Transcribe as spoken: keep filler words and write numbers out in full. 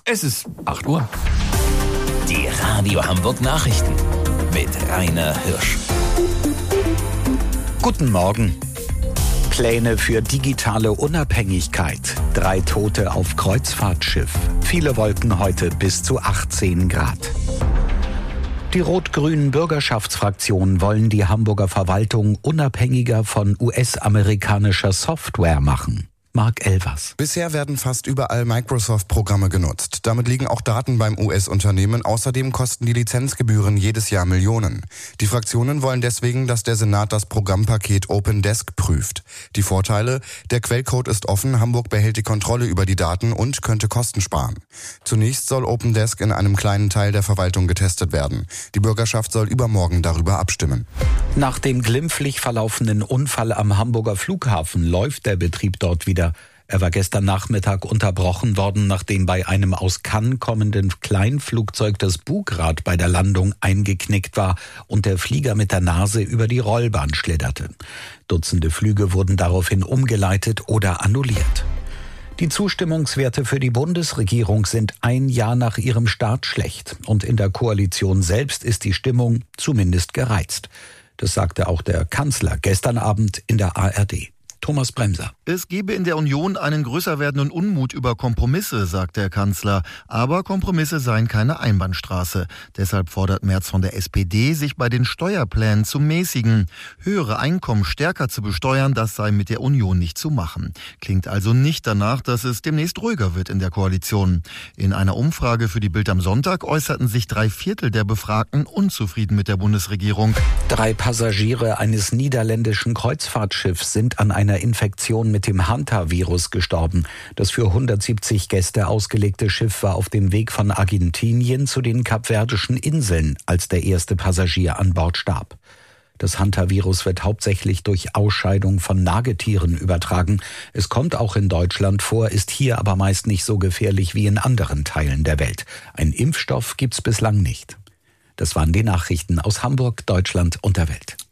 Es ist acht Uhr. Die Radio Hamburg Nachrichten mit Rainer Hirsch. Guten Morgen. Pläne für digitale Unabhängigkeit. Drei Tote auf Kreuzfahrtschiff. Viele Wolken heute bis zu achtzehn Grad. Die rot-grünen Bürgerschaftsfraktionen wollen die Hamburger Verwaltung unabhängiger von U S-amerikanischer Software machen. Marc Elvers. Bisher werden fast überall Microsoft-Programme genutzt. Damit liegen auch Daten beim U S-Unternehmen. Außerdem kosten die Lizenzgebühren jedes Jahr Millionen. Die Fraktionen wollen deswegen, dass der Senat das Programmpaket OpenDesk prüft. Die Vorteile: Der Quellcode ist offen, Hamburg behält die Kontrolle über die Daten und könnte Kosten sparen. Zunächst soll OpenDesk in einem kleinen Teil der Verwaltung getestet werden. Die Bürgerschaft soll übermorgen darüber abstimmen. Nach dem glimpflich verlaufenden Unfall am Hamburger Flughafen läuft der Betrieb dort wieder. Er war gestern Nachmittag unterbrochen worden, nachdem bei einem aus Cannes kommenden Kleinflugzeug das Bugrad bei der Landung eingeknickt war und der Flieger mit der Nase über die Rollbahn schlitterte. Dutzende Flüge wurden daraufhin umgeleitet oder annulliert. Die Zustimmungswerte für die Bundesregierung sind ein Jahr nach ihrem Start schlecht. Und in der Koalition selbst ist die Stimmung zumindest gereizt. Das sagte auch der Kanzler gestern Abend in der A R D. Thomas Bremser. Es gebe in der Union einen größer werdenden Unmut über Kompromisse, sagt der Kanzler. Aber Kompromisse seien keine Einbahnstraße. Deshalb fordert Merz von der S P D, sich bei den Steuerplänen zu mäßigen. Höhere Einkommen stärker zu besteuern, das sei mit der Union nicht zu machen. Klingt also nicht danach, dass es demnächst ruhiger wird in der Koalition. In einer Umfrage für die Bild am Sonntag äußerten sich drei Viertel der Befragten unzufrieden mit der Bundesregierung. Drei Passagiere eines niederländischen Kreuzfahrtschiffs sind an einer Infektion mit dem Hantavirus gestorben. Das für hundertsiebzig Gäste ausgelegte Schiff war auf dem Weg von Argentinien zu den Kapverdischen Inseln, als der erste Passagier an Bord starb. Das Hantavirus wird hauptsächlich durch Ausscheidung von Nagetieren übertragen. Es kommt auch in Deutschland vor, ist hier aber meist nicht so gefährlich wie in anderen Teilen der Welt. Ein Impfstoff gibt's bislang nicht. Das waren die Nachrichten aus Hamburg, Deutschland und der Welt.